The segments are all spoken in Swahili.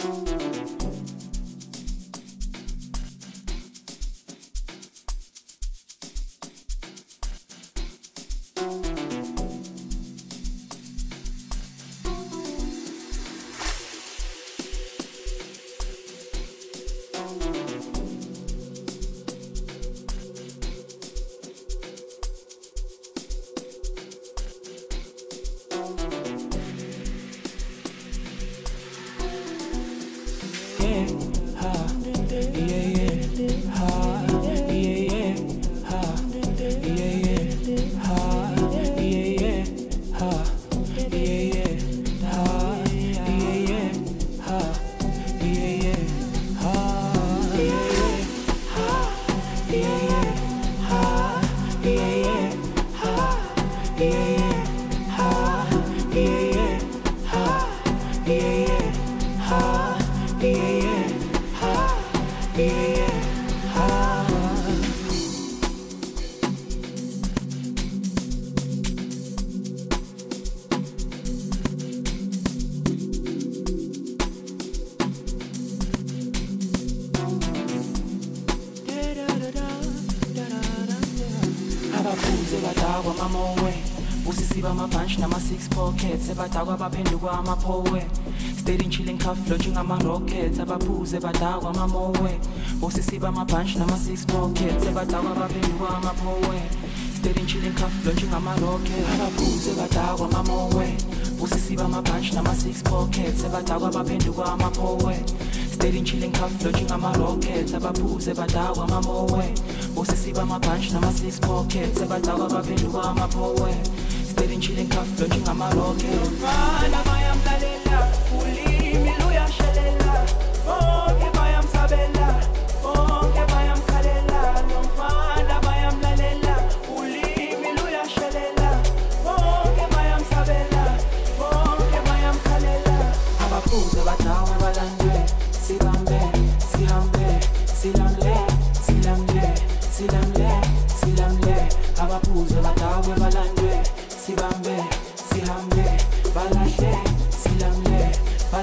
sebadakwa mamowe usisiba amapunch nama-six pockets sebadakwa baphenduka amapowe steady chilling cuff launching ama-rockets abaphuze badakwa mamowe usisiba amapunch nama-six pockets sebadakwa baphenduka amapowe steady chilling cuff launching ama-rockets abaphuze badakwa mamowe usisiba amapunch nama-six pockets sebadakwa baphenduka amapowe steady chilling cuff launching ama-rockets abaphuze badakwa mamowe usisiba amapunch nama-six pockets sebadakwa baphenduka amapowe steady chilling cuff launching ama-rockets mfana bayamlalela ulimi luyashelela bonke bayamsabela bonke bayamkhalela nomfana bayamlalela ulimi luyashelela bonke bayamsabela bonke bayamkhalela abaphuze badakwa balandwe silamle silamle abaphuze badakwe balandwe sihambe balahle silamle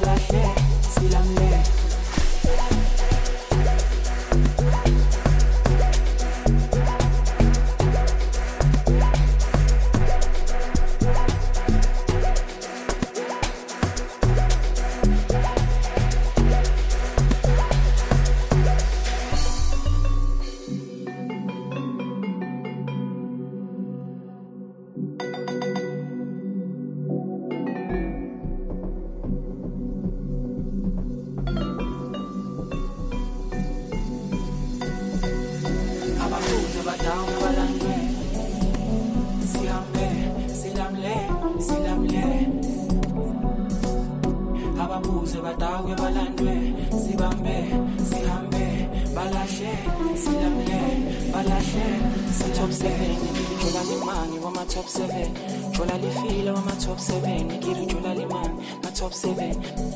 abaphuze badakwe balandwe sihambe balahle top 7 jola limani wama top 7 jola lifile wama top 7 ngiri jola limani ma top 7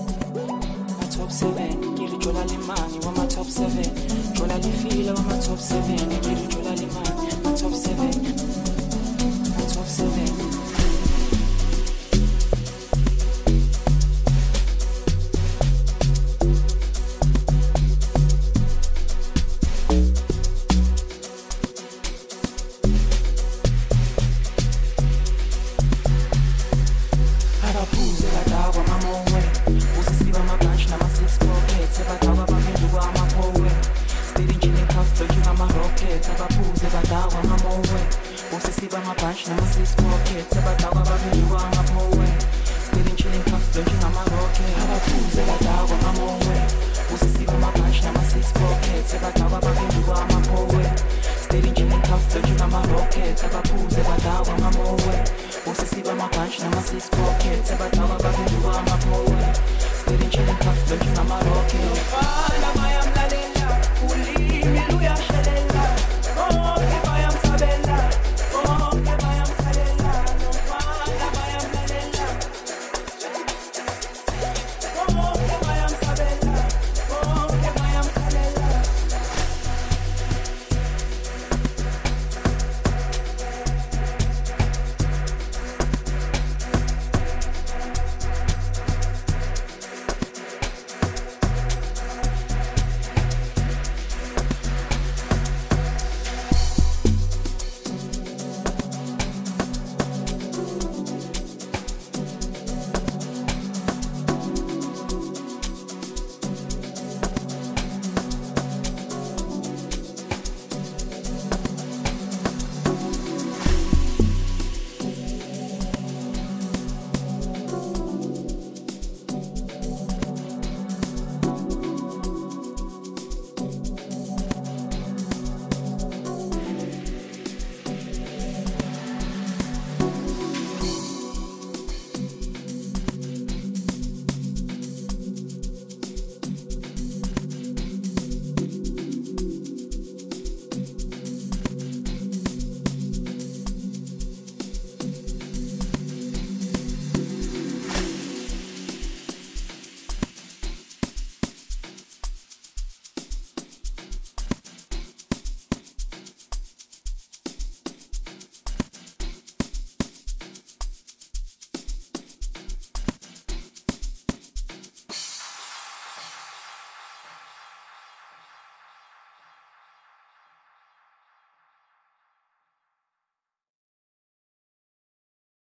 ngiri jola limani wama top 7 jola lifile wama top 7 ngiri jola limani ma top 7 abaphuze badakwa mamowe usisiba amapunch nama-six pockets sebadakwa baphenduka amapowe steady chilling cuff launching ama-rockets abaphuze badakwa mamowe usisiba amapunch nama-six pockets sebadakwa baphenduka amapowe steady chilling cuff launching ama-rockets abaphuze badakwa mamowe usisiba amapunch nama-six pockets sebadakwa baphenduka amapowe steady chilling cuff launching ama-rockets abaphuze badakwa mamowe usisiba amapunch nama-six pockets sebadakwa baphenduka amapowe steady chilling cuff launching ama-rockets